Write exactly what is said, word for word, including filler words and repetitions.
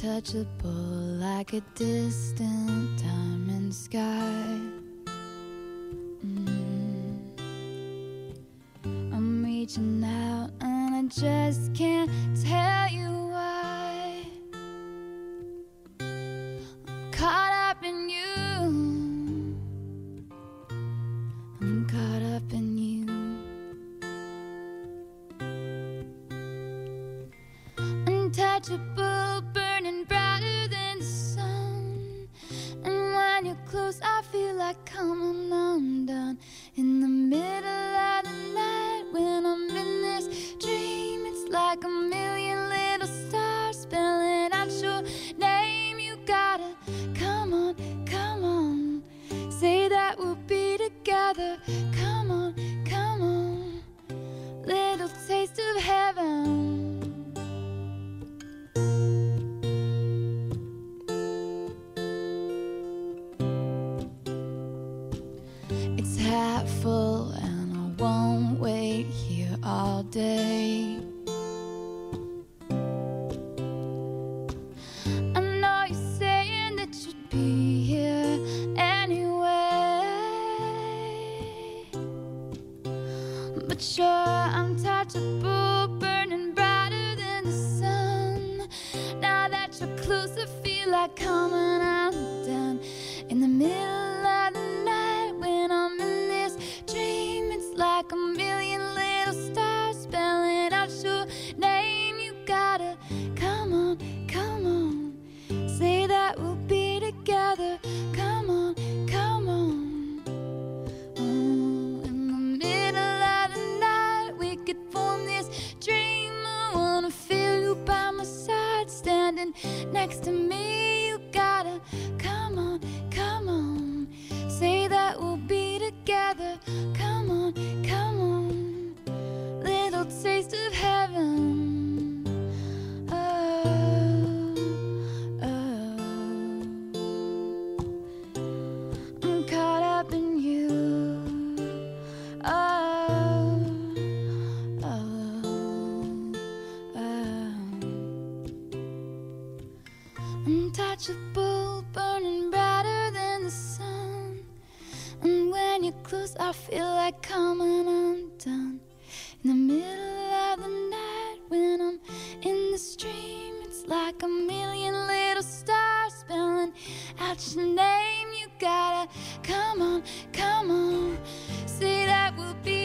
untouchable, like a distant diamond sky. Mm. I'm reaching out and I just can't tell you why. I'm caught up in you. I'm caught up in you. Untouchable, burning brighter than the sun. And when you're close, I feel like coming undone. In the middle of the night, when I'm in this dream, it's like a million little stars spelling out your name. You gotta come on, come on, say that we'll be together. Come on, come on, little taste of heaven. It's half full and I won't wait here all day. I know you're saying that you'd be here anyway, but you're untouchable, burning brighter than the sun. Now that you're close, I feel like coming undone. In the middle of the night, when I'm in this dream, it's like a million little stars spelling out your name. You gotta come on, come on, say that we'll be together. Come on, come on. Oh, in the middle of the night, we could form this dream. I wanna feel you by my side, standing next to me. You gotta come on, come on, say that we'll be together. Come on, come on, little taste of heaven. Oh, oh, I'm caught up in you. Oh, oh, oh. Untouchable, burning brighter than the sun. And when you're close, I feel like coming undone. In the middle of the night, when I'm in the stream, it's like a million little stars spelling out your name. You gotta come on, come on, say that we'll be